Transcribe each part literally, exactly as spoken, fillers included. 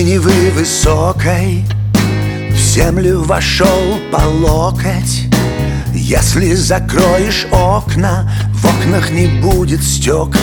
Невы высокой в землю вошел по локоть. Если закроешь окна, в окнах не будет стекол.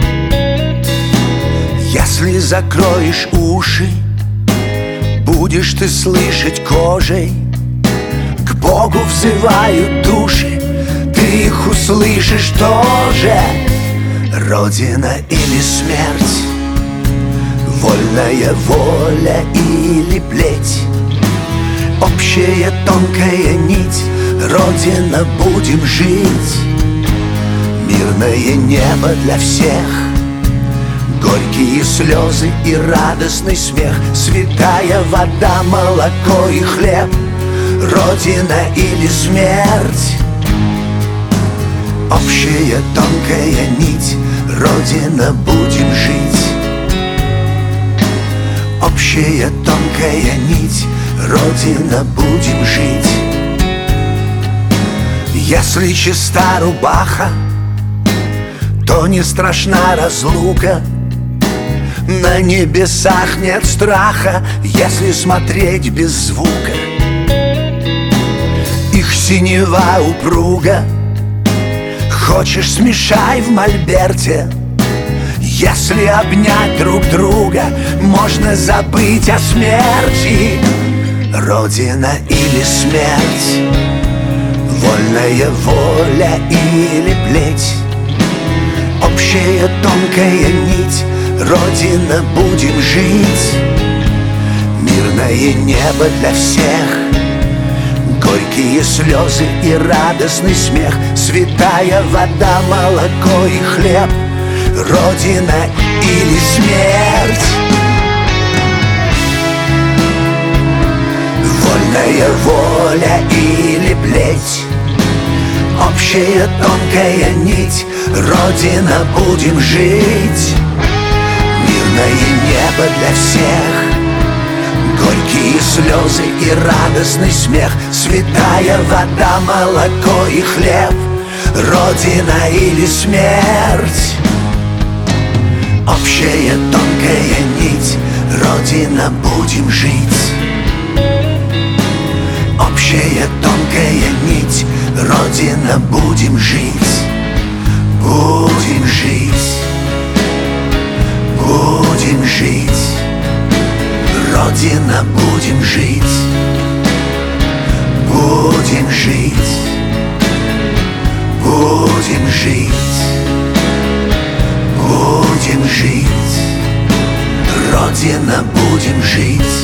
Если закроешь уши, будешь ты слышать кожей. К Богу взывают души, ты их услышишь тоже. Родина или смерть, вольная воля или плеть, общая тонкая нить, Родина, будем жить. Мирное небо для всех, горькие слезы и радостный смех, святая вода, молоко и хлеб, Родина или смерть, общая тонкая нить, Родина, будем жить. Общая тонкая нить, Родина, будем жить. Если чиста рубаха, то не страшна разлука. На небесах нет страха, если смотреть без звука. Их синева упруга, хочешь, смешай в мольберте. Если обнять друг друга, можно забыть о смерти. Родина или смерть, вольная воля или плеть, общая тонкая нить, Родина, будем жить. Мирное небо для всех, горькие слезы и радостный смех, святая вода, молоко и хлеб, Родина или смерть, вольная воля или плеть, общая тонкая нить, Родина, будем жить. Мирное небо для всех, горькие слезы и радостный смех, святая вода, молоко и хлеб, Родина или смерть, общая тонкая нить, Родина, будем жить. Общая тонкая нить, Родина, будем жить. Будем жить. Будем жить. Родина, будем жить. Будем жить. Будем жить. Будем жить. Родина, будем жить.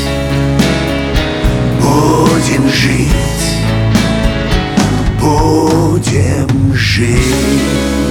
Будем жить. Будем жить.